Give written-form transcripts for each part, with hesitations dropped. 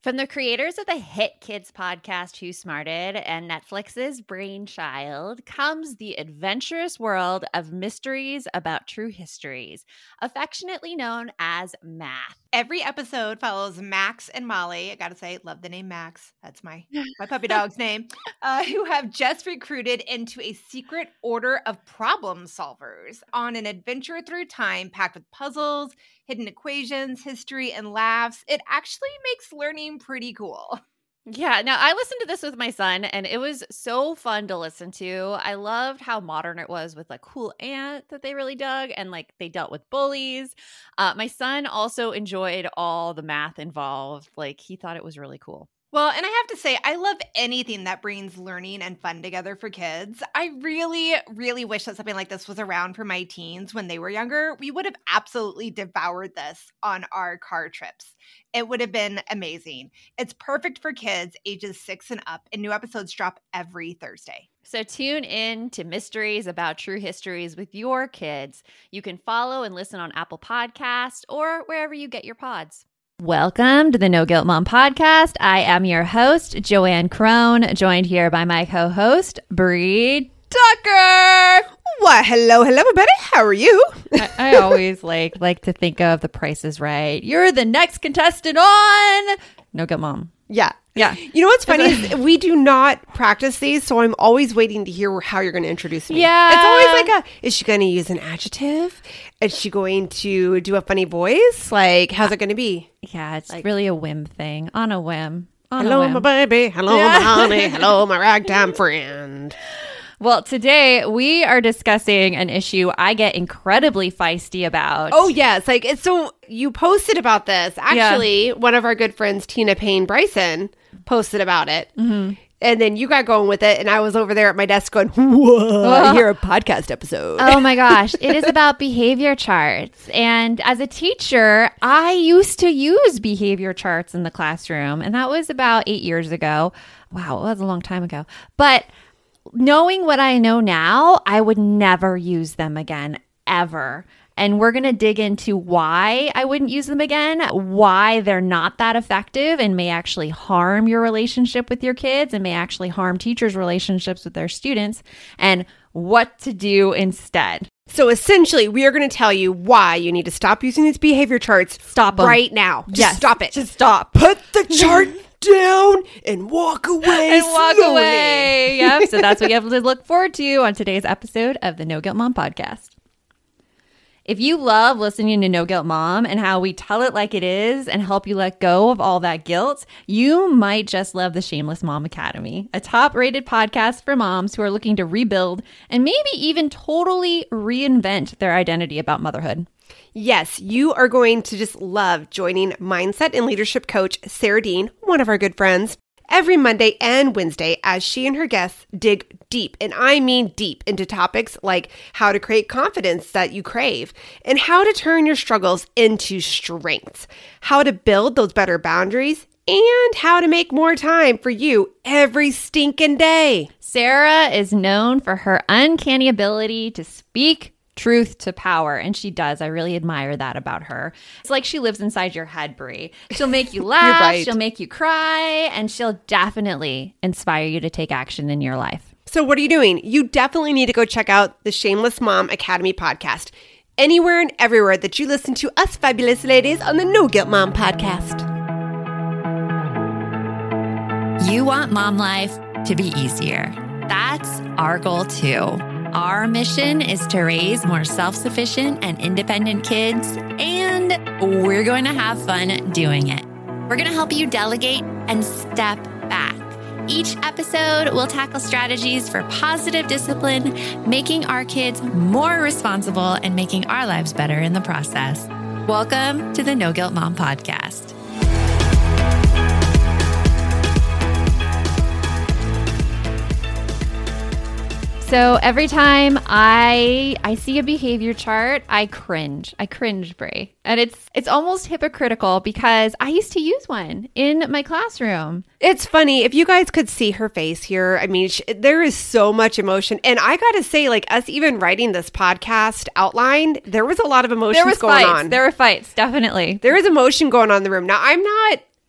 From the creators of the hit kids podcast Who Smarted and Netflix's Brainchild comes the adventurous world of mysteries about true histories, affectionately known as math. Every episode follows Max and Molly. I gotta say, love the name Max. That's my puppy dog's name. Who have just recruited into a secret order of problem solvers on an adventure through time packed with puzzles, hidden equations, history, and laughs. It actually makes learning pretty cool. Yeah, now I listened to this with my son and it was so fun to listen to. I loved how modern it was with like cool aunt that they really dug and like they dealt with bullies. My son also enjoyed all the math involved. Like he thought it was really cool. Well, and I have to say, I love anything that brings learning and fun together for kids. I really, really wish that something like this was around for my teens when they were younger. We would have absolutely devoured this on our car trips. It would have been amazing. It's perfect for kids ages 6 and up, and new episodes drop every Thursday. So tune in to Mysteries About True Histories with your kids. You can follow and listen on Apple Podcasts or wherever you get your pods. Welcome to the No Guilt Mom podcast. I am your host, Joanne Crone, joined here by my co-host, Bree Tucker. Why, hello, everybody. How are you? I always like to think of The Price is Right. You're the next contestant on No Guilt Mom. Yeah. Yeah. You know what's funny is we do not practice these, so I'm always waiting to hear how you're going to introduce me. Yeah. It's always like is she going to use an adjective? Is she going to do a funny voice? Like, how's it going to be? Yeah, it's like, really a whim thing. On a whim. Hello, my baby. Hello, my honey. Hello, my ragtime friend. Well, today we are discussing an issue I get incredibly feisty about. Oh, yes. So you posted about this. Actually, one of our good friends, Tina Payne Bryson, posted about it. Mm-hmm. And then you got going with it. And I was over there at my desk going, whoa, I hear a podcast episode. Oh, my gosh. It is about behavior charts. And as a teacher, I used to use behavior charts in the classroom. And that was about 8 years ago. Wow, it was a long time ago. But knowing what I know now, I would never use them again, ever. And we're going to dig into why I wouldn't use them again, why they're not that effective and may actually harm your relationship with your kids and may actually harm teachers' relationships with their students, and what to do instead. So essentially, we are going to tell you why you need to stop using these behavior charts. Stop them. Right now. Just stop it. Just stop. Put the chart down and walk away slowly. Yep. So that's what you have to look forward to on today's episode of the No Guilt Mom podcast. If you love listening to No Guilt Mom and how we tell it like it is and help you let go of all that guilt, you might just love the Shameless Mom Academy, a top-rated podcast for moms who are looking to rebuild and maybe even totally reinvent their identity about motherhood. Yes, you are going to just love joining mindset and leadership coach Sarah Dean, one of our good friends, every Monday and Wednesday as she and her guests dig deep, and I mean deep, into topics like how to create confidence that you crave and how to turn your struggles into strengths, how to build those better boundaries, and how to make more time for you every stinking day. Sarah is known for her uncanny ability to speak truth to power, and she does. I really admire that about her. It's like she lives inside your head, Brie. She'll make you laugh, right. She'll make you cry, and she'll definitely inspire you to take action in your life. So what are you doing? You definitely need to go check out the Shameless Mom Academy podcast, anywhere and everywhere that you listen to us fabulous ladies on the No Guilt Mom podcast. You want mom life to be easier. That's our goal too. Our mission is to raise more self-sufficient and independent kids, and we're going to have fun doing it. We're going to help you delegate and step back. Each episode will tackle strategies for positive discipline, making our kids more responsible and making our lives better in the process. Welcome to the No Guilt Mom podcast. So every time I see a behavior chart, I cringe. I cringe, Brie. And it's almost hypocritical because I used to use one in my classroom. It's funny. If you guys could see her face here, I mean, there is so much emotion. And I got to say, like, us even writing this podcast outline, there was a lot of emotions going on. There were fights, definitely. There is emotion going on in the room. Now, I'm not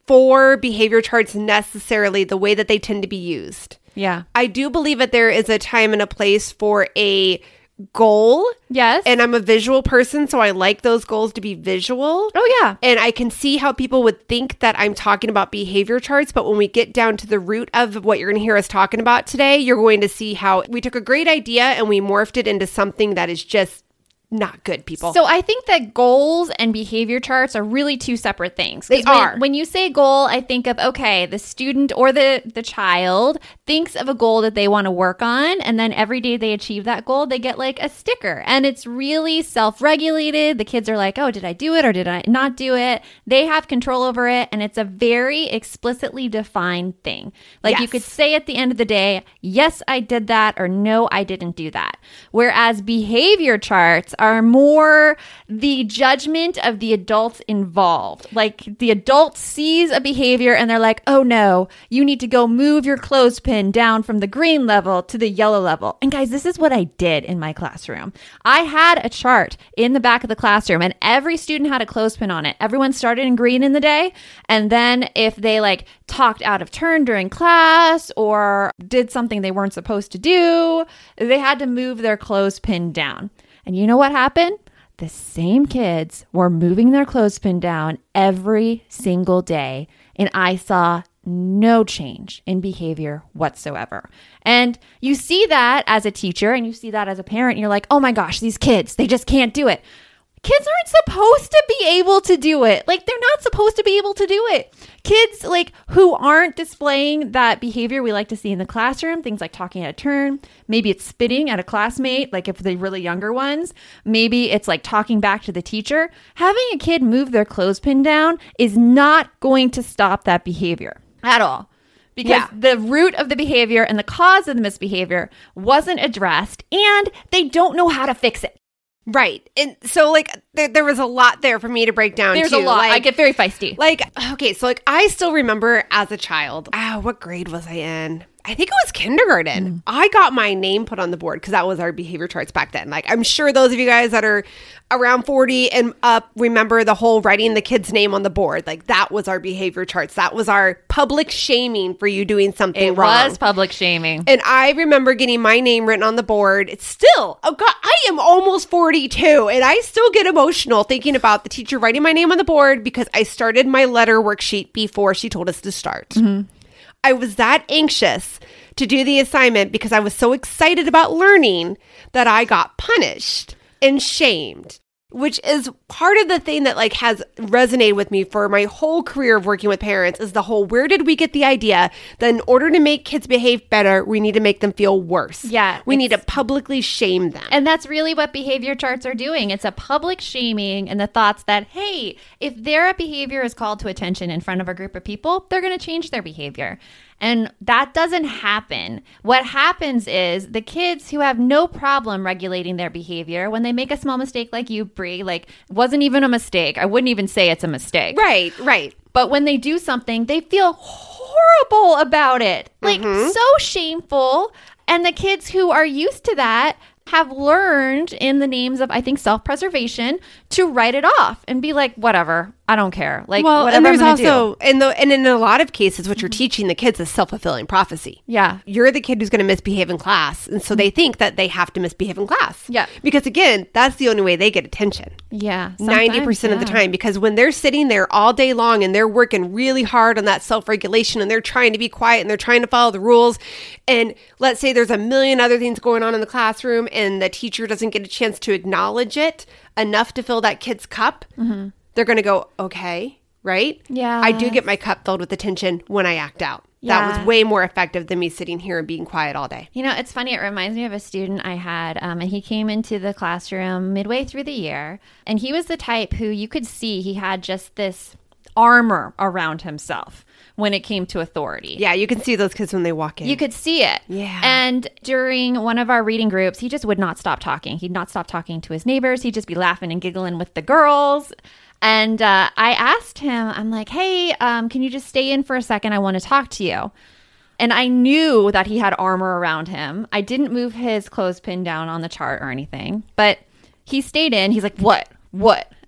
for behavior charts necessarily the way that they tend to be used. Yeah. I do believe that there is a time and a place for a goal. Yes. And I'm a visual person, so I like those goals to be visual. Oh, yeah. And I can see how people would think that I'm talking about behavior charts, but when we get down to the root of what you're going to hear us talking about today, you're going to see how we took a great idea and we morphed it into something that is just not good, people. So I think that goals and behavior charts are really two separate things. They are. When you say goal, I think of, okay, the student or the child thinks of a goal that they want to work on, and then every day they achieve that goal, they get like a sticker. And it's really self-regulated. The kids are like, oh, did I do it or did I not do it? They have control over it, and it's a very explicitly defined thing. Like Yes. you could say at the end of the day, yes, I did that, or no, I didn't do that. Whereas behavior charts are more the judgment of the adults involved. Like the adult sees a behavior and they're like, oh no, you need to go move your clothespin down from the green level to the yellow level. And guys, this is what I did in my classroom. I had a chart in the back of the classroom and every student had a clothespin on it. Everyone started in green in the day. And then if they like talked out of turn during class or did something they weren't supposed to do, they had to move their clothespin down. And you know what happened? The same kids were moving their clothespin down every single day. And I saw no change in behavior whatsoever. And you see that as a teacher and you see that as a parent. And you're like, oh my gosh, these kids, they just can't do it. Kids aren't supposed to be able to do it. Like, they're not supposed to be able to do it. Kids, like, who aren't displaying that behavior we like to see in the classroom, things like talking out of turn, maybe it's spitting at a classmate, like if they're really younger ones, maybe it's like talking back to the teacher. Having a kid move their clothespin down is not going to stop that behavior at all. Because the root of the behavior and the cause of the misbehavior wasn't addressed, and they don't know how to fix it. Right. And so like there was a lot there for me to break down. There's too. a lot. Like, I get very feisty. Like, okay, so like I still remember as a child, what grade was I in? I think it was kindergarten. I got my name put on the board because that was our behavior charts back then. Like, I'm sure those of you guys that are around 40 and up remember the whole writing the kid's name on the board. Like, that was our behavior charts. That was our public shaming for you doing something wrong. It was public shaming. And I remember getting my name written on the board. It's still, oh God, I am almost 42 and I still get emotional thinking about the teacher writing my name on the board because I started my letter worksheet before she told us to start. Mm-hmm. I was that anxious to do the assignment because I was so excited about learning that I got punished and shamed, which is part of the thing that like has resonated with me for my whole career of working with parents is the whole, where did we get the idea that in order to make kids behave better, we need to make them feel worse? Yeah. We need to publicly shame them. And that's really what behavior charts are doing. It's a public shaming and the thoughts that, hey, if their behavior is called to attention in front of a group of people, they're going to change their behavior. And that doesn't happen. What happens is the kids who have no problem regulating their behavior, when they make a small mistake like you, Brie, like wasn't even a mistake. I wouldn't even say it's a mistake. Right, right. But when they do something, they feel horrible about it. Like so shameful. And the kids who are used to that have learned in the names of, I think, self-preservation to write it off and be like, whatever, I don't care. Like, well, whatever and there's I'm gonna also, and in a lot of cases, what you're teaching the kids is self-fulfilling prophecy. Yeah. You're the kid who's going to misbehave in class. And so they think that they have to misbehave in class. Yeah. Because again, that's the only way they get attention. Yeah. 90% of the time, because when they're sitting there all day long and they're working really hard on that self-regulation and they're trying to be quiet and they're trying to follow the rules. And let's say there's a million other things going on in the classroom and the teacher doesn't get a chance to acknowledge it enough to fill that kid's cup. Mm-hmm. They're going to go, okay, right? Yeah. I do get my cup filled with attention when I act out. Yeah. That was way more effective than me sitting here and being quiet all day. You know, it's funny. It reminds me of a student I had, and he came into the classroom midway through the year, and he was the type who you could see he had just this armor around himself when it came to authority. Yeah, you can see those kids when they walk in. You could see it. Yeah. And during one of our reading groups, he just would not stop talking. He'd not stop talking to his neighbors. He'd just be laughing and giggling with the girls. And I asked him, I'm like, hey, can you just stay in for a second? I want to talk to you. And I knew that he had armor around him. I didn't move his clothespin down on the chart or anything, but he stayed in. He's like, what?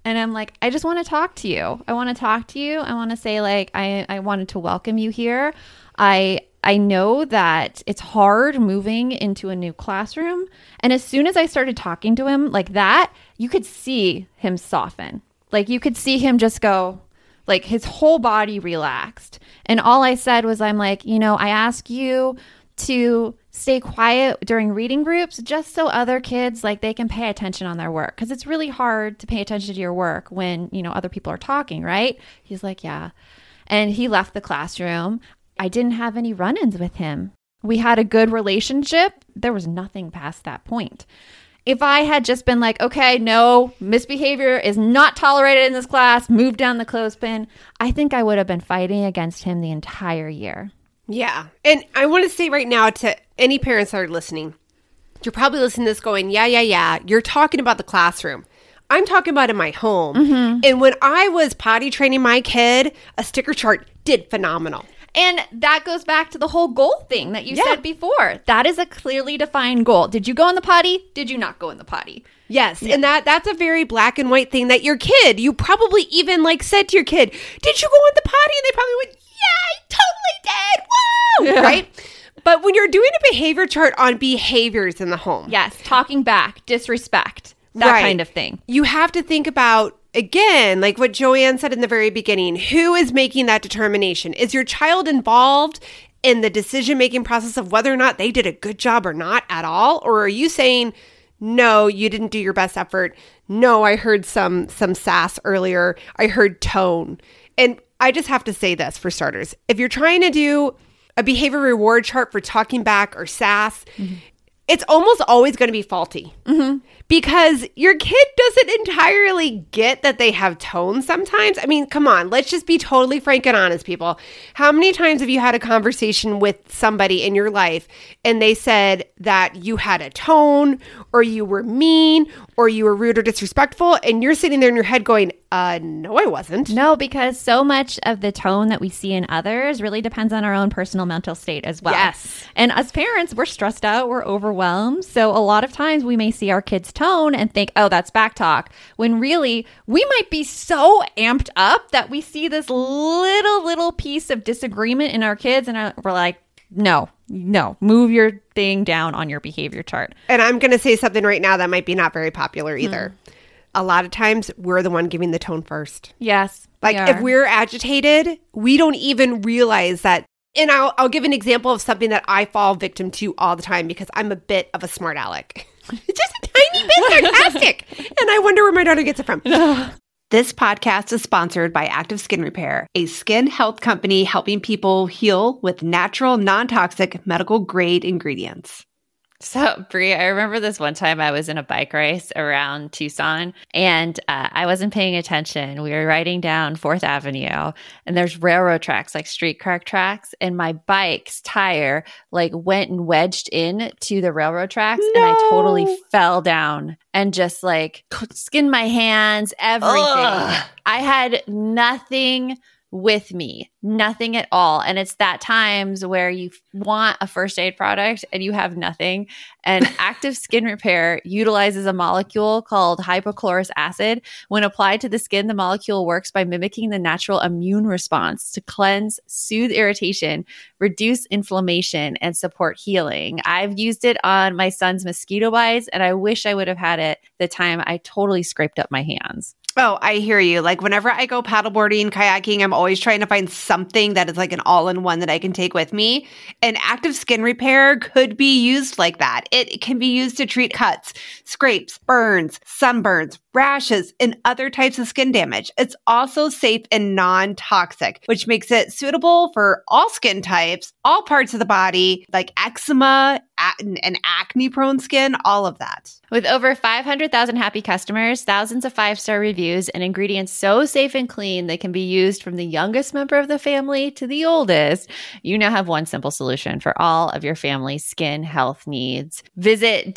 And I'm like, I just want to talk to you. I want to talk to you. I want to say, like, I wanted to welcome you here. I know that it's hard moving into a new classroom. And as soon as I started talking to him like that, you could see him soften. Like, you could see him just go, like, his whole body relaxed. And all I said was, I'm like, I ask you to stay quiet during reading groups just so other kids, like, they can pay attention on their work. Because it's really hard to pay attention to your work when, other people are talking, right? He's like, yeah. And he left the classroom. I didn't have any run-ins with him. We had a good relationship. There was nothing past that point. If I had just been like, okay, no, misbehavior is not tolerated in this class, move down the clothespin, I think I would have been fighting against him the entire year. Yeah. And I want to say right now to any parents that are listening, you're probably listening to this going, yeah. You're talking about the classroom. I'm talking about in my home. Mm-hmm. And when I was potty training my kid, a sticker chart did phenomenal. And that goes back to the whole goal thing that you said before. That is a clearly defined goal. Did you go in the potty? Did you not go in the potty? Yes. Yeah. And that's a very black and white thing that your kid, you probably even said to your kid, did you go in the potty? And they probably went, yeah, I totally did. Woo! Yeah. Right? But when you're doing a behavior chart on behaviors in the home. Yes. Talking back, disrespect, that kind of thing. You have to think about, again, like what Joanne said in the very beginning, who is making that determination? Is your child involved in the decision-making process of whether or not they did a good job or not at all? Or are you saying, no, you didn't do your best effort. No, I heard some sass earlier. I heard tone. And I just have to say this for starters. If you're trying to do a behavior reward chart for talking back or sass, it's almost always going to be faulty. Mm-hmm. Because your kid doesn't entirely get that they have tone sometimes. I mean, come on, let's just be totally frank and honest, people. How many times have you had a conversation with somebody in your life and they said that you had a tone or you were mean or you were rude or disrespectful, and you're sitting there in your head going, no, I wasn't. No, because so much of the tone that we see in others really depends on our own personal mental state as well. Yes. And as parents, we're stressed out, we're overwhelmed. So a lot of times we may see our kids' tone and think, oh, that's back talk, when really we might be so amped up that we see this little piece of disagreement in our kids and we're like, no, move your thing down on your behavior chart. And I'm going to say something right now that might be not very popular either. A lot of times we're the one giving the tone first. Yes. Like if we're agitated, we don't even realize that. And I'll give an example of something that I fall victim to all the time because I'm a bit of a smart aleck. It's just a tiny bit sarcastic. And I wonder where my daughter gets it from. This podcast is sponsored by Active Skin Repair, a skin health company helping people heal with natural, non-toxic, medical-grade ingredients. So, Brie, I remember this one time I was in a bike race around Tucson and I wasn't paying attention. We were riding down 4th Avenue and there's railroad tracks, like streetcar tracks, and my bike's tire went and wedged in to the railroad tracks and I totally fell down and just skinned my hands, everything. Ugh. I had nothing with me, nothing at all. And it's that times where you want a first aid product and you have nothing. And Active Skin Repair utilizes a molecule called hypochlorous acid. When applied to the skin, the molecule works by mimicking the natural immune response to cleanse, soothe irritation, reduce inflammation, and support healing. I've used it on my son's mosquito bites, and I wish I would have had it the time I totally scraped up my hands. Oh, I hear you. Whenever I go paddleboarding, kayaking, I'm always trying to find something that is an all-in-one that I can take with me. And Active Skin Repair could be used like that. It can be used to treat cuts, scrapes, burns, sunburns, rashes, and other types of skin damage. It's also safe and non-toxic, which makes it suitable for all skin types, all parts of the body, like eczema and acne-prone skin, all of that. With over 500,000 happy customers, thousands of 5-star reviews, and ingredients so safe and clean they can be used from the youngest member of the family to the oldest, you now have one simple solution for all of your family's skin health needs. Visit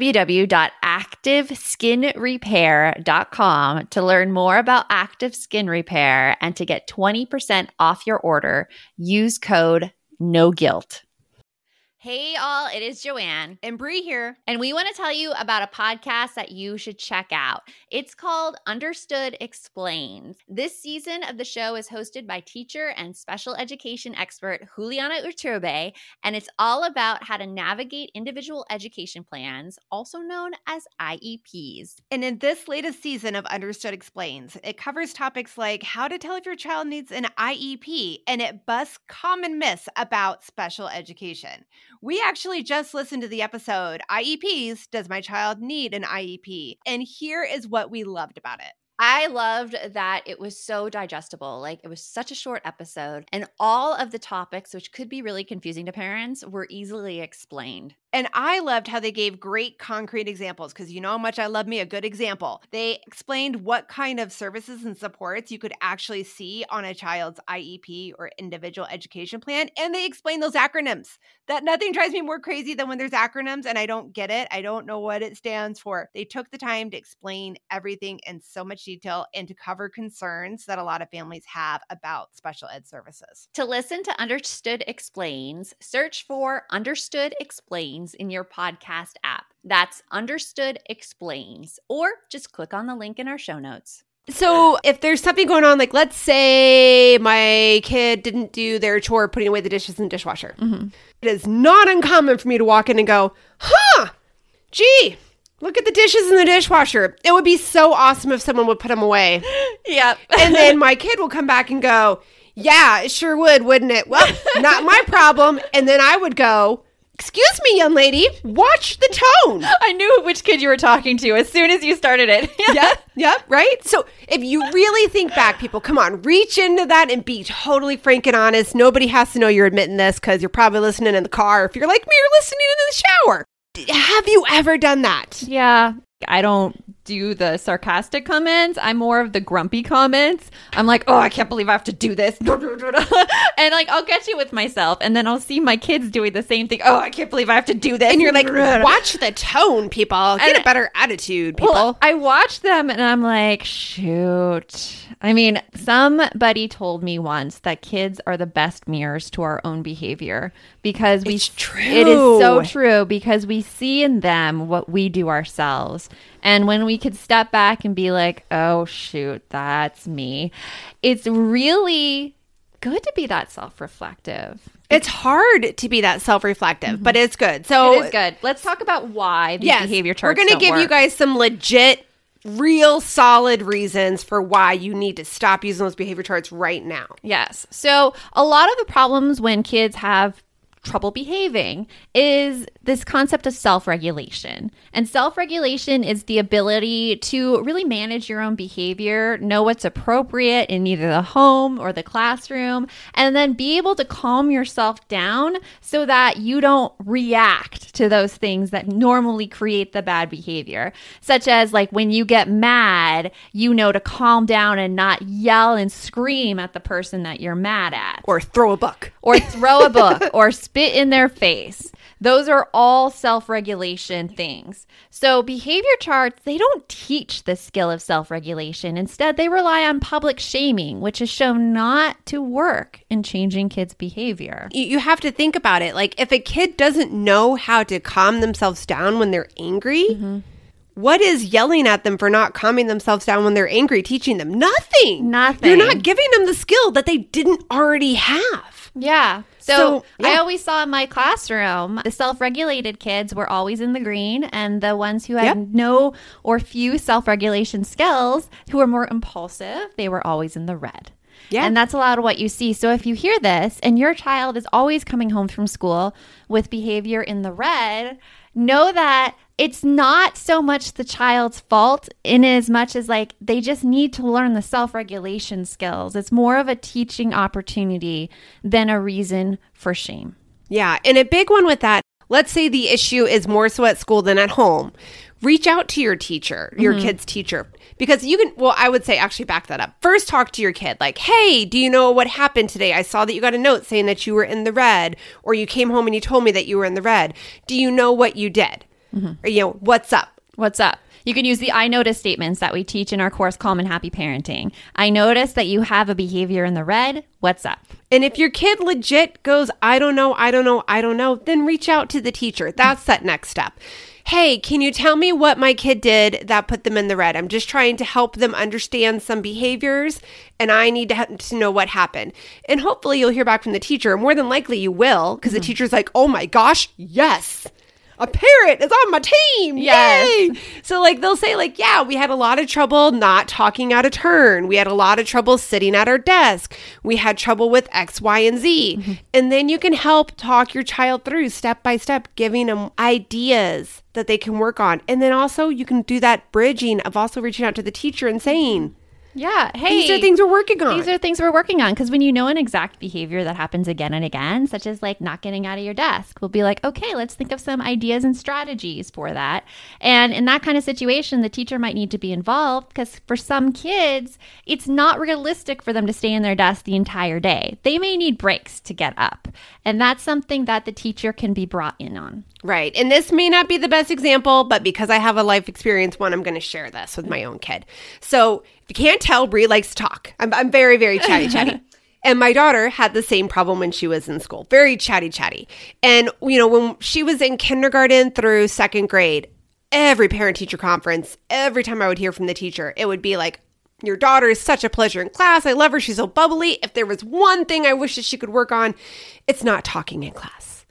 www.activeskinrepair.com to learn more about Active Skin Repair and to get 20% off your order. Use code NOGUILT. Hey all, it is Joanne. And Bree here. And we want to tell you about a podcast that you should check out. It's called Understood Explains. This season of the show is hosted by teacher and special education expert Juliana Urturbe, and it's all about how to navigate individual education plans, also known as IEPs. And in this latest season of Understood Explains, it covers topics like how to tell if your child needs an IEP, and it busts common myths about special education. We actually just listened to the episode, IEPs, Does My Child Need an IEP? And here is what we loved about it. I loved that it was so digestible. Like, it was such a short episode, and all of the topics, which could be really confusing to parents, were easily explained. And I loved how they gave great concrete examples because you know how much I love me a good example. They explained what kind of services and supports you could actually see on a child's IEP or individual education plan. And they explained those acronyms. That nothing drives me more crazy than when there's acronyms and I don't get it. I don't know what it stands for. They took the time to explain everything in so much detail and to cover concerns that a lot of families have about special ed services. To listen to Understood Explains, search for Understood Explains in your podcast app. That's Understood Explains, or just click on the link in our show notes. So if there's something going on, like let's say my kid didn't do their chore putting away the dishes in the dishwasher. Mm-hmm. It is not uncommon for me to walk in and go, gee, look at the dishes in the dishwasher. It would be so awesome if someone would put them away. Yep. And then my kid will come back and go, yeah, it sure would, wouldn't it? Well, not my problem. And then I would go, excuse me, young lady, watch the tone. I knew which kid you were talking to as soon as you started it. Yep, right? So if you really think back, people, come on, reach into that and be totally frank and honest. Nobody has to know you're admitting this because you're probably listening in the car. If you're like me, you're listening in the shower. Have you ever done that? Yeah. I don't do the sarcastic comments. I'm more of the grumpy comments. I'm like, oh, I can't believe I have to do this. And like, I'll get you with myself. And then I'll see my kids doing the same thing. Oh, I can't believe I have to do this. And you're like, watch the tone, people. Get a better attitude, people. Well, I watch them and I'm like, shoot. I mean, somebody told me once that kids are the best mirrors to our own behavior because it's true. It is so true because we see in them what we do ourselves. And when we could step back and be like, oh, shoot, that's me. It's really good to be that self-reflective. It's hard to be that self-reflective, but it's good. So it is good. Let's talk about why these behavior charts we're going to give work. You guys some legit, real solid reasons for why you need to stop using those behavior charts right now. Yes. So a lot of the problems when kids have trouble behaving is this concept of self-regulation. And self-regulation is the ability to really manage your own behavior, know what's appropriate in either the home or the classroom, and then be able to calm yourself down so that you don't react to those things that normally create the bad behavior. Such as like when you get mad, you know to calm down and not yell and scream at the person that you're mad at. Or throw a book. Or throw a book. Or spit in their face. Those are all self-regulation things. So behavior charts, they don't teach the skill of self-regulation. Instead, they rely on public shaming, which is shown not to work in changing kids' behavior. You have to think about it. Like if a kid doesn't know how to calm themselves down when they're angry, what is yelling at them for not calming themselves down when they're angry teaching them? Nothing. You're not giving them the skill that they didn't already have. Yeah. So I always saw in my classroom, the self-regulated kids were always in the green, and the ones who had no or few self-regulation skills, who were more impulsive, they were always in the red. Yeah. And that's a lot of what you see. So if you hear this and your child is always coming home from school with behavior in the red, know that it's not so much the child's fault in as much as like they just need to learn the self-regulation skills. It's more of a teaching opportunity than a reason for shame. Yeah. And a big one with that, let's say the issue is more so at school than at home. Reach out to your teacher, your kid's teacher, because you can, well, I would say actually back that up. First, talk to your kid like, hey, do you know what happened today? I saw that you got a note saying that you were in the red, or you came home and you told me that you were in the red. Do you know what you did? Or, you know, what's up? What's up? You can use the I notice statements that we teach in our course, Calm and Happy Parenting. I notice that you have a behavior in the red. What's up? And if your kid legit goes, I don't know, then reach out to the teacher. That's that next step. Hey, can you tell me what my kid did that put them in the red? I'm just trying to help them understand some behaviors, and I need to know what happened. And hopefully you'll hear back from the teacher. More than likely you will, because the teacher's like, oh my gosh, yes. A parent is on my team. Yes. Yay. So like they'll say like, yeah, we had a lot of trouble not talking out of turn. We had a lot of trouble sitting at our desk. We had trouble with X, Y, and Z. Mm-hmm. And then you can help talk your child through step by step, giving them ideas that they can work on. And then also you can do that bridging of also reaching out to the teacher and saying, yeah, hey, these are things we're working on. These are things we're working on. Because when you know an exact behavior that happens again and again, such as like not getting out of your desk, we'll be like, okay, let's think of some ideas and strategies for that. And in that kind of situation, the teacher might need to be involved because for some kids, it's not realistic for them to stay in their desk the entire day. They may need breaks to get up. And that's something that the teacher can be brought in on. Right. And this may not be the best example, but because I have a life experience one, I'm going to share this with my own kid. So if you can't tell, Brie likes to talk. I'm very, very chatty. And my daughter had the same problem when she was in school. Very chatty. And, when she was in kindergarten through second grade, every parent-teacher conference, every time I would hear from the teacher, it would be like, your daughter is such a pleasure in class. I love her. She's so bubbly. If there was one thing I wish that she could work on, it's not talking in class.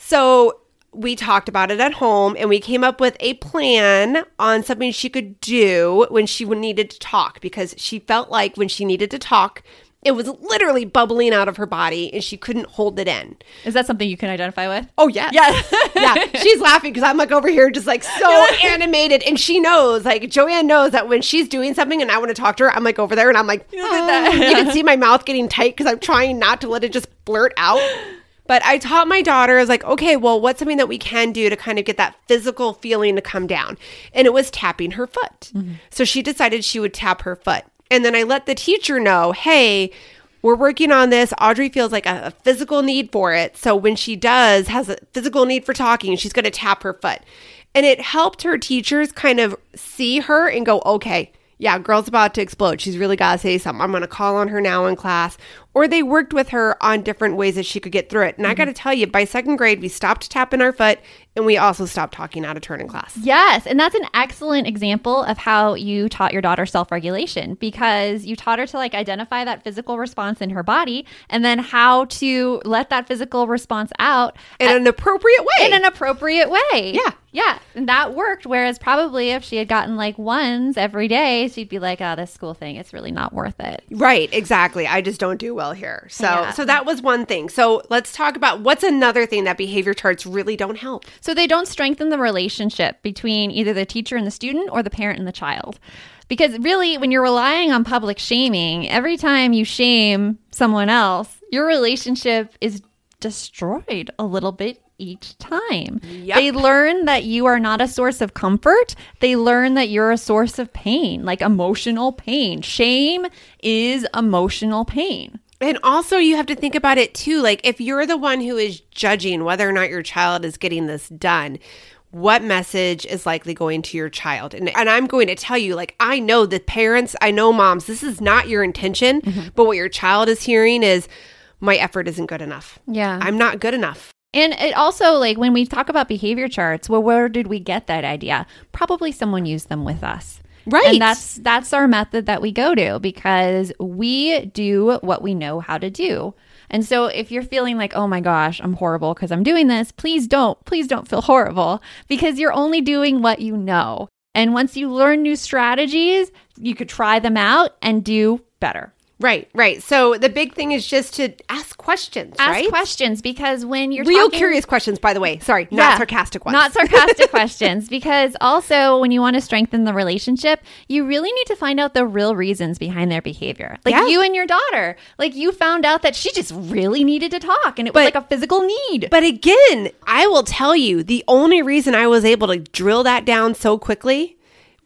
So we talked about it at home and we came up with a plan on something she could do when she needed to talk, because she felt like when she needed to talk, it was literally bubbling out of her body and she couldn't hold it in. Is that something you can identify with? Oh, yes. Yeah. She's laughing because I'm like over here just like so animated. And she knows, like Joanne knows that when she's doing something and I want to talk to her, I'm like over there and I'm like, you can see my mouth getting tight because I'm trying not to let it just blurt out. But I taught my daughter, I was like, okay, well, what's something that we can do to kind of get that physical feeling to come down? And it was tapping her foot. Mm-hmm. So she decided she would tap her foot. And then I let the teacher know, hey, we're working on this. Audrey feels like a physical need for it. So when she has a physical need for talking, she's going to tap her foot. And it helped her teachers kind of see her and go, okay, yeah, girl's about to explode. She's really got to say something. I'm going to call on her now in class. Or they worked with her on different ways that she could get through it. And I got to tell you, by second grade, we stopped tapping our foot and we also stopped talking out of turn in class. Yes. And that's an excellent example of how you taught your daughter self-regulation, because you taught her to like identify that physical response in her body and then how to let that physical response out in an appropriate way. In an appropriate way. Yeah. Yeah. And that worked. Whereas probably if she had gotten like ones every day, she'd be like, oh, this school thing, it's really not worth it. Right. Exactly. I just don't do well here. So that was one thing. So let's talk about what's another thing that behavior charts really don't help. So they don't strengthen the relationship between either the teacher and the student or the parent and the child. Because really, when you're relying on public shaming, every time you shame someone else, your relationship is destroyed a little bit each time. Yep. They learn that you are not a source of comfort. They learn that you're a source of pain, like emotional pain. Shame is emotional pain. And also you have to think about it too. Like if you're the one who is judging whether or not your child is getting this done, what message is likely going to your child? And I'm going to tell you, like, I know that parents, I know moms, this is not your intention, but what your child is hearing is, my effort isn't good enough. Yeah. I'm not good enough. And it also, like, when we talk about behavior charts, well, where did we get that idea? Probably someone used them with us. Right. And that's our method that we go to, because we do what we know how to do. And so if you're feeling like, oh my gosh, I'm horrible because I'm doing this, please don't feel horrible, because you're only doing what you know. And once you learn new strategies, you could try them out and do better. Right. So the big thing is just to ask questions, right? Ask questions, because when you're real curious questions, by the way. Sorry, not sarcastic ones. Not sarcastic questions, because also when you want to strengthen the relationship, you really need to find out the real reasons behind their behavior. Like you and your daughter, like you found out that she just really needed to talk and it was like a physical need. But again, I will tell you, the only reason I was able to drill that down so quickly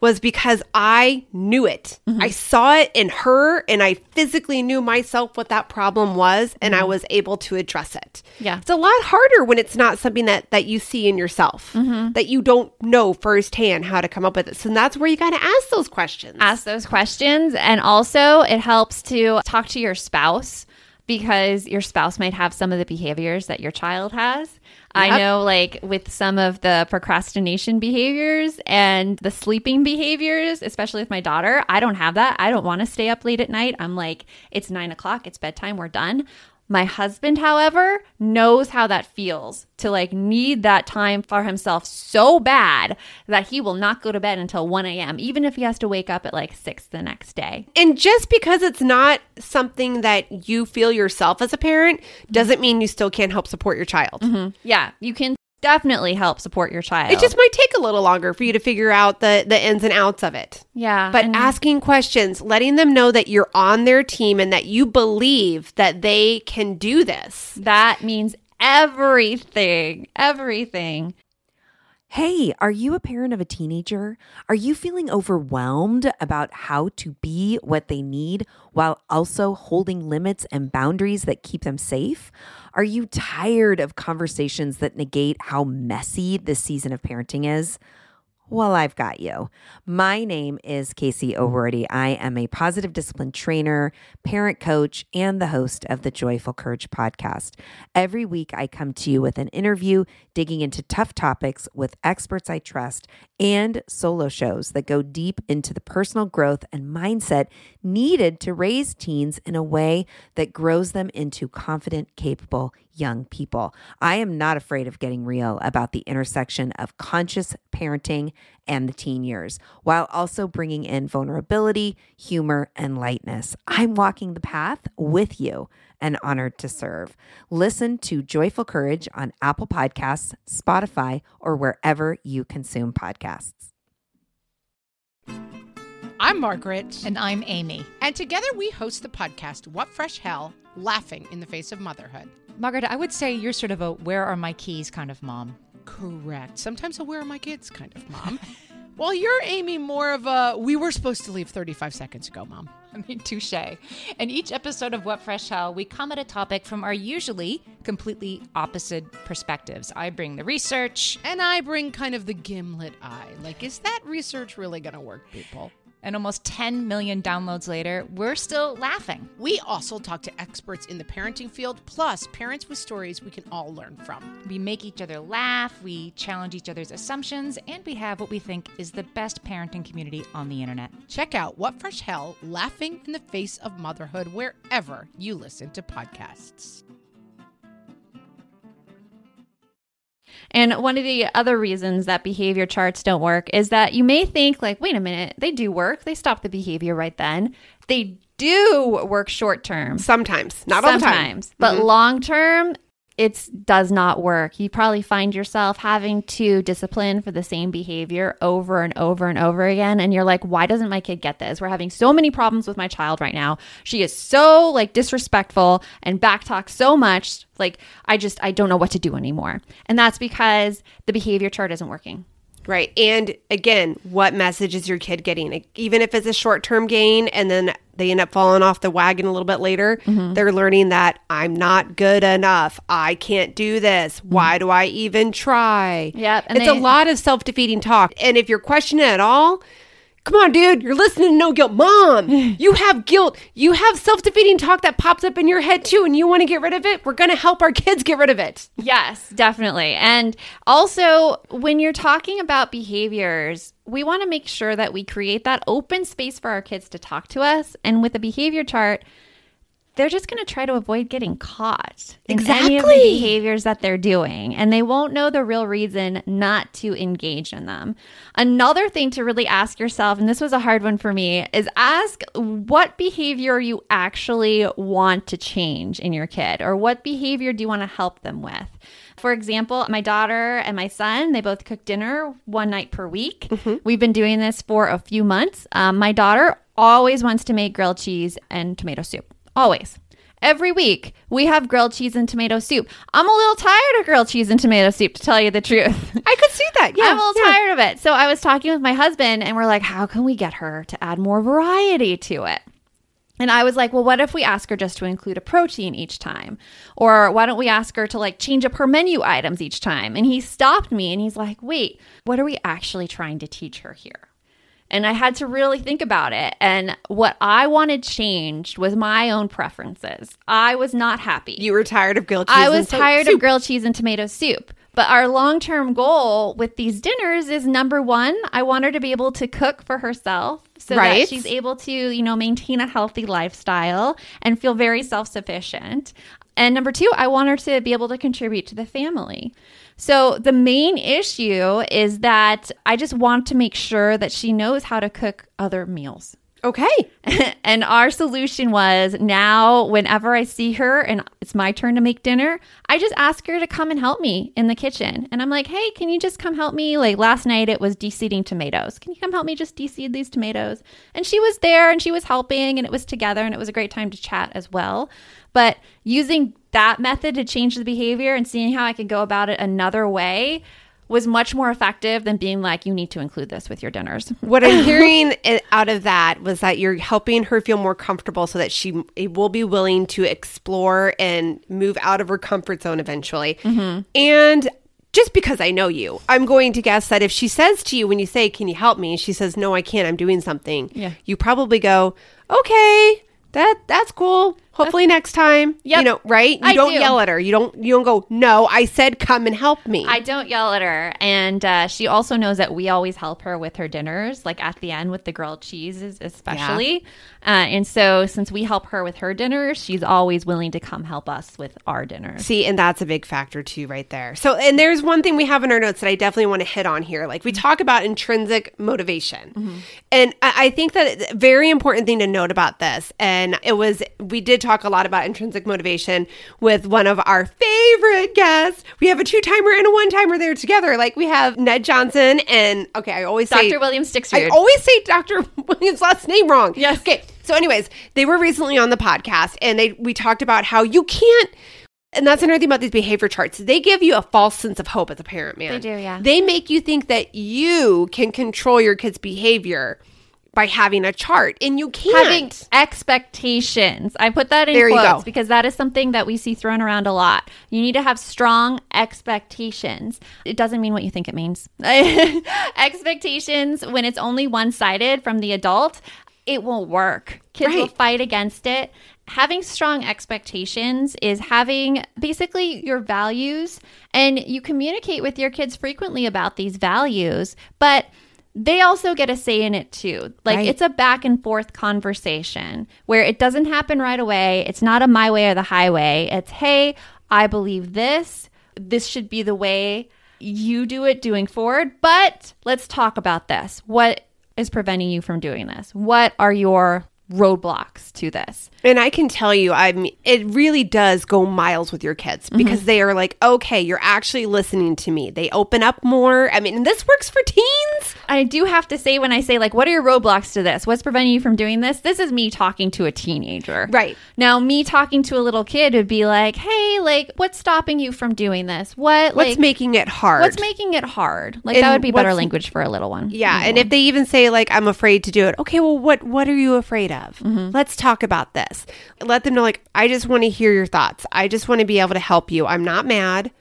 was because I knew it. I saw it in her, and I physically knew myself what that problem was, and I was able to address it. Yeah. It's a lot harder when it's not something that you see in yourself, that you don't know firsthand how to come up with it. So that's where you got to ask those questions. Ask those questions. And also it helps to talk to your spouse, because your spouse might have some of the behaviors that your child has. Yep. I know, like with some of the procrastination behaviors and the sleeping behaviors, especially with my daughter, I don't have that. I don't want to stay up late at night. I'm like, it's 9:00, it's bedtime, we're done. My husband, however, knows how that feels to like need that time for himself so bad that he will not go to bed until 1 a.m., even if he has to wake up at like 6 the next day. And just because it's not something that you feel yourself as a parent doesn't mean you still can't help support your child. Yeah, you can definitely help support your child. It just might take a little longer for you to figure out the ins and outs of it. Yeah. But asking questions, letting them know that you're on their team and that you believe that they can do this. That means everything. Everything. Hey, are you a parent of a teenager? Are you feeling overwhelmed about how to be what they need while also holding limits and boundaries that keep them safe? Are you tired of conversations that negate how messy this season of parenting is? Well, I've got you. My name is Casey O'Rourke. I am a positive discipline trainer, parent coach, and the host of the Joyful Courage podcast. Every week, I come to you with an interview digging into tough topics with experts I trust and solo shows that go deep into the personal growth and mindset needed to raise teens in a way that grows them into confident, capable young people. I am not afraid of getting real about the intersection of conscious parenting and the teen years, while also bringing in vulnerability, humor, and lightness. I'm walking the path with you and honored to serve. Listen to Joyful Courage on Apple Podcasts, Spotify, or wherever you consume podcasts. I'm Margaret. And I'm Amy. And together we host the podcast, What Fresh Hell? Laughing in the Face of Motherhood. Margaret, I would say you're sort of a where are my keys kind of mom. Correct. Sometimes a where are my kids kind of mom. Well, you're, Amy, more of a we were supposed to leave 35 seconds ago, mom. I mean, touche. In each episode of What Fresh Hell, we come at a topic from our usually completely opposite perspectives. I bring the research. And I bring kind of the gimlet eye. Like, is that research really going to work, people? And almost 10 million downloads later, we're still laughing. We also talk to experts in the parenting field, plus parents with stories we can all learn from. We make each other laugh, we challenge each other's assumptions, and we have what we think is the best parenting community on the internet. Check out What Fresh Hell? Laughing in the Face of Motherhood wherever you listen to podcasts. And one of the other reasons that behavior charts don't work is that you may think like, wait a minute, they do work. They stop the behavior right then. They do work short term. Sometimes, not all the time. Sometimes, but long term, it does not work. You probably find yourself having to discipline for the same behavior over and over and over again. And you're like, why doesn't my kid get this? We're having so many problems with my child right now. She is so like disrespectful and backtalks so much. Like, I don't know what to do anymore. And that's because the behavior chart isn't working. Right. And again, what message is your kid getting? Even if it's a short-term gain and then they end up falling off the wagon a little bit later, they're learning that I'm not good enough. I can't do this. Why do I even try? Yep. It's a lot of self-defeating talk. And if you're questioning it at all, come on, dude, you're listening to No Guilt. Mom, you have guilt. You have self-defeating talk that pops up in your head too, and you want to get rid of it? We're going to help our kids get rid of it. Yes, definitely. And also, when you're talking about behaviors, we want to make sure that we create that open space for our kids to talk to us. And with a behavior chart, they're just going to try to avoid getting caught in any of the behaviors that they're doing. And they won't know the real reason not to engage in them. Another thing to really ask yourself, and this was a hard one for me, is ask what behavior you actually want to change in your kid, or what behavior do you want to help them with? For example, my daughter and my son, they both cook dinner one night per week. We've been doing this for a few months. My daughter always wants to make grilled cheese and tomato soup. Always. Every week, we have grilled cheese and tomato soup. I'm a little tired of grilled cheese and tomato soup, to tell you the truth. I could see that. Yeah, I'm a little tired of it. So I was talking with my husband and we're like, how can we get her to add more variety to it? And I was like, well, what if we ask her just to include a protein each time? Or why don't we ask her to like change up her menu items each time? And he stopped me and he's like, wait, what are we actually trying to teach her here? And I had to really think about it. And what I wanted changed was my own preferences. I was not happy. You were tired of grilled cheese. I was tired of grilled cheese and tomato soup. But our long-term goal with these dinners is, number one, I want her to be able to cook for herself so that she's able to, you know, maintain a healthy lifestyle and feel very self-sufficient. And number two, I want her to be able to contribute to the family. So the main issue is that I just want to make sure that she knows how to cook other meals. Okay. And our solution was, now whenever I see her and it's my turn to make dinner, I just ask her to come and help me in the kitchen. And I'm like, hey, can you just come help me? Like last night it was de-seeding tomatoes. Can you come help me just de-seed these tomatoes? And she was there and she was helping and it was together and it was a great time to chat as well. But using that method to change the behavior and seeing how I could go about it another way was much more effective than being like, you need to include this with your dinners. What I'm hearing out of that was that you're helping her feel more comfortable so that she will be willing to explore and move out of her comfort zone eventually. Mm-hmm. And just because I know you, I'm going to guess that if she says to you, when you say, can you help me? And she says, no, I can't, I'm doing something. Yeah. You probably go, okay, that's cool. Hopefully next time. Yep. You know, right? You don't yell at her. You don't go, no, I said come and help me. I don't yell at her. And she also knows that we always help her with her dinners, like at the end with the grilled cheeses especially. Yeah. And so since we help her with her dinners, she's always willing to come help us with our dinners. See, and that's a big factor too right there. So, and there's one thing we have in our notes that I definitely want to hit on here. Like we talk about intrinsic motivation. Mm-hmm. And I think that it's a very important thing to note about this. And we did talk a lot about intrinsic motivation with one of our favorite guests. We have a 2-timer and a 1-timer there together. Like we have Ned Johnson and, okay, I always say Dr. William Stixrud. I always say Dr. William's last name wrong. Yes. Okay. So anyways, they were recently on the podcast and we talked about how you can't, and that's another thing about these behavior charts. They give you a false sense of hope as a parent, man. They do, yeah. They make you think that you can control your kid's behavior by having a chart, and you can't. Having expectations. I put that in quotes because that is something that we see thrown around a lot. You need to have strong expectations. It doesn't mean what you think it means. Expectations, when it's only one-sided from the adult, it won't work. Kids will fight against it. Having strong expectations is having basically your values, and you communicate with your kids frequently about these values, but they also get a say in it too. Like it's a back and forth conversation where it doesn't happen right away. It's not a my way or the highway. It's, hey, I believe this. This should be the way you do it doing forward. But let's talk about this. What is preventing you from doing this? What are your roadblocks to this? And I can tell you, it really does go miles with your kids because they are like, okay, you're actually listening to me. They open up more. I mean, and this works for teens. I do have to say, when I say like, what are your roadblocks to this? What's preventing you from doing this? This is me talking to a teenager. Right. Now, me talking to a little kid would be like, hey, like, what's stopping you from doing this? What's making it hard? What's making it hard? Like, and that would be better language for a little one. Yeah. And if they even say like, I'm afraid to do it. Okay, well, what are you afraid of? Mm-hmm. Let's talk about this. Let them know, like, I just want to hear your thoughts. I just want to be able to help you. I'm not mad.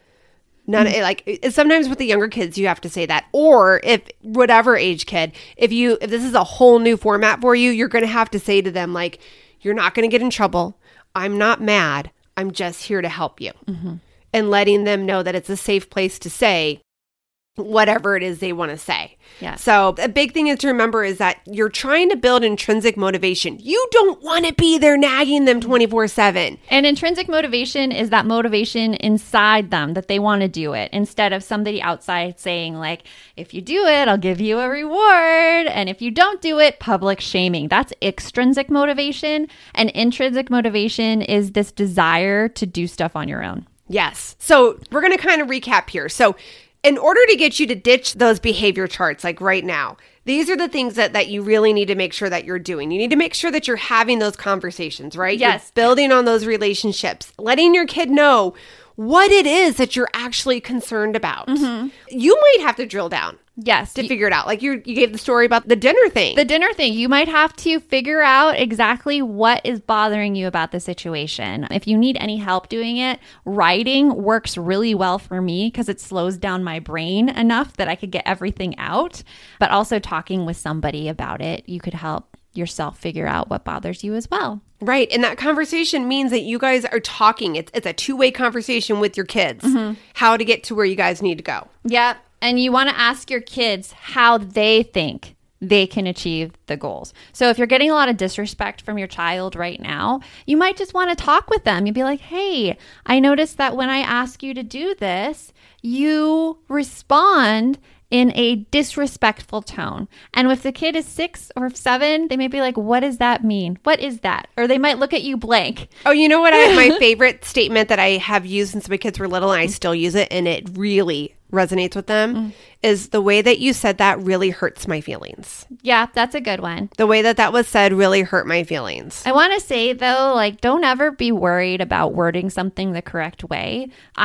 Sometimes with the younger kids, you have to say that. Or if whatever age kid, if this is a whole new format for you, you're going to have to say to them, like, you're not going to get in trouble. I'm not mad. I'm just here to help you. Mm-hmm. And letting them know that it's a safe place to say whatever it is they want to say. Yeah. So a big thing is to remember is that you're trying to build intrinsic motivation. You don't want to be there nagging them 24/7. And intrinsic motivation is that motivation inside them that they want to do it, instead of somebody outside saying like, if you do it, I'll give you a reward. And if you don't do it, public shaming. That's extrinsic motivation. And intrinsic motivation is this desire to do stuff on your own. Yes. So we're going to kind of recap here. So in order to get you to ditch those behavior charts, like right now, these are the things that you really need to make sure that you're doing. You need to make sure that you're having those conversations, right? Yes. You're building on those relationships, letting your kid know what it is that you're actually concerned about. You might have to drill down. Yes. To figure it out. Like you gave the story about the dinner thing. The dinner thing. You might have to figure out exactly what is bothering you about the situation. If you need any help doing it, writing works really well for me because it slows down my brain enough that I could get everything out. But also talking with somebody about it, you could help yourself figure out what bothers you as well. Right. And that conversation means that you guys are talking. It's a two-way conversation with your kids. How to get to where you guys need to go. Yep. And you want to ask your kids how they think they can achieve the goals. So if you're getting a lot of disrespect from your child right now, you might just want to talk with them. You'd be like, hey, I noticed that when I ask you to do this, you respond in a disrespectful tone. And if the kid is 6 or 7, they may be like, what does that mean? What is that? Or they might look at you blank. Oh, you know what? My favorite statement that I have used since my kids were little, and I still use it, and it really resonates with them, is the way that you said that really hurts my feelings. Yeah, that's a good one. The way that was said really hurt my feelings. I want to say, though, like, don't ever be worried about wording something the correct way.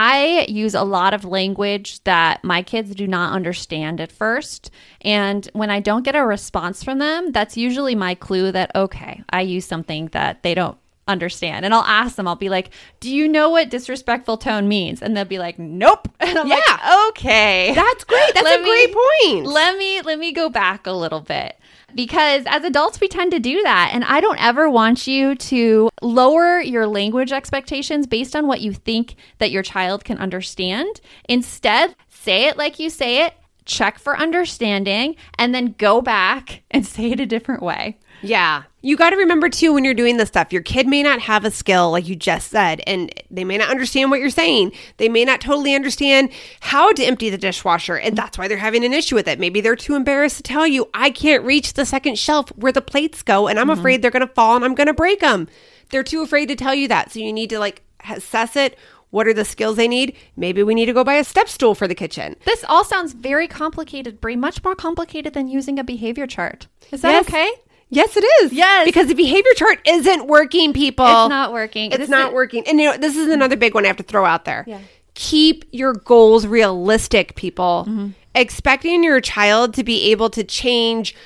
I use a lot of language that my kids do not understand at first. And when I don't get a response from them, that's usually my clue that, okay, I use something that they don't understand. And I'll ask them, I'll be like, do you know what disrespectful tone means? And they'll be like, nope. And I'm like, okay. That's great. That's a great point. Let me go back a little bit. Because as adults, we tend to do that. And I don't ever want you to lower your language expectations based on what you think that your child can understand. Instead, say it like you say it, check for understanding, and then go back and say it a different way. Yeah. You got to remember, too, when you're doing this stuff, your kid may not have a skill, like you just said, and they may not understand what you're saying. They may not totally understand how to empty the dishwasher, and that's why they're having an issue with it. Maybe they're too embarrassed to tell you, I can't reach the second shelf where the plates go, and I'm afraid they're going to fall and I'm going to break them. They're too afraid to tell you that. So you need to assess it. What are the skills they need? Maybe we need to go buy a step stool for the kitchen. This all sounds very complicated, Brie, much more complicated than using a behavior chart. Is that okay? Yes, it is. Yes. Because the behavior chart isn't working, people. It's not working. It's not working. And this is another big one I have to throw out there. Yeah. Keep your goals realistic, people. Expecting your child to be able to change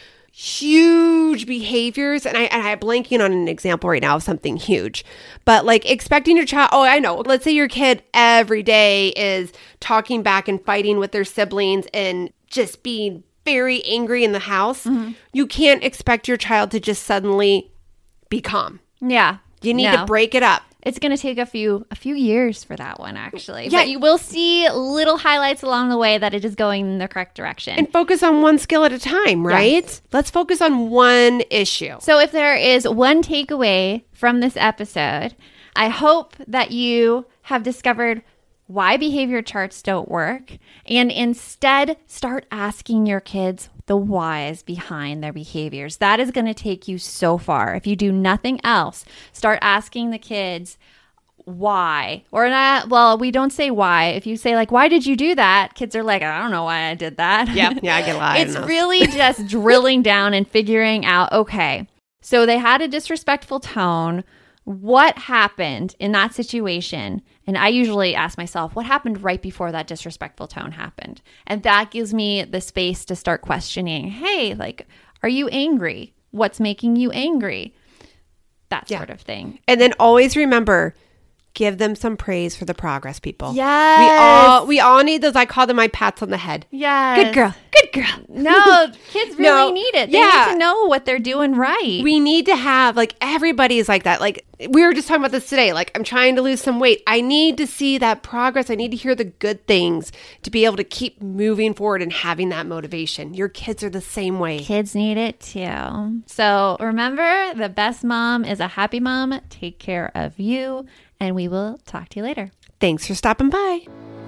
huge behaviors, and I'm blanking on an example right now of something huge, but expecting your child, I know, let's say your kid every day is talking back and fighting with their siblings and just being very angry in the house. You can't expect your child to just suddenly be calm. Yeah. You need to break it up. It's going to take a few years for that one, actually. Yeah. But you will see little highlights along the way that it is going in the correct direction. And focus on one skill at a time, right? Yes. Let's focus on one issue. So if there is one takeaway from this episode, I hope that you have discovered why behavior charts don't work, and instead start asking your kids the whys behind their behaviors. That is going to take you so far. If you do nothing else, start asking the kids why. Or not, well, we don't say why. If you say why did you do that? Kids are like, I don't know why I did that. Yep. Yeah, I get a lot. It's really just drilling down and figuring out, okay, so they had a disrespectful tone. What happened in that situation? And I usually ask myself, what happened right before that disrespectful tone happened? And that gives me the space to start questioning, hey, are you angry? What's making you angry? That sort of thing. And then always remember, give them some praise for the progress, people. Yes. We all need those. I call them my pats on the head. Yes. Good girl. Good girl. No, kids really need it. They need to know what they're doing right. We need to have, everybody is like that. We were just talking about this today. I'm trying to lose some weight. I need to see that progress. I need to hear the good things to be able to keep moving forward and having that motivation. Your kids are the same way. Kids need it too. So remember, the best mom is a happy mom. Take care of you. And we will talk to you later. Thanks for stopping by.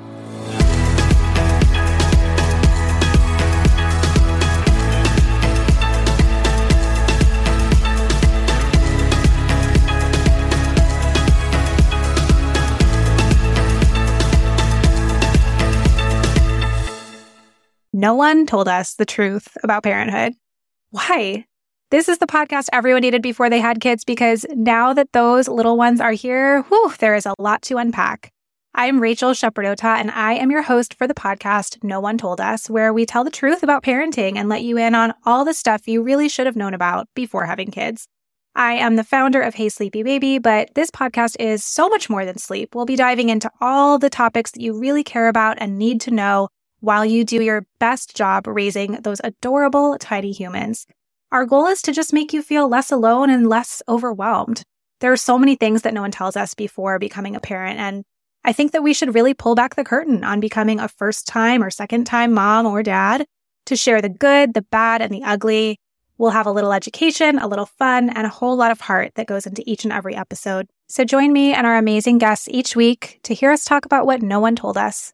No one told us the truth about parenthood. Why? This is the podcast everyone needed before they had kids, because now that those little ones are here, there is a lot to unpack. I'm Rachel Shepardota, and I am your host for the podcast No One Told Us, where we tell the truth about parenting and let you in on all the stuff you really should have known about before having kids. I am the founder of Hey Sleepy Baby, but this podcast is so much more than sleep. We'll be diving into all the topics that you really care about and need to know while you do your best job raising those adorable tiny humans. Our goal is to just make you feel less alone and less overwhelmed. There are so many things that no one tells us before becoming a parent, and I think that we should really pull back the curtain on becoming a first-time or second-time mom or dad to share the good, the bad, and the ugly. We'll have a little education, a little fun, and a whole lot of heart that goes into each and every episode. So join me and our amazing guests each week to hear us talk about what no one told us.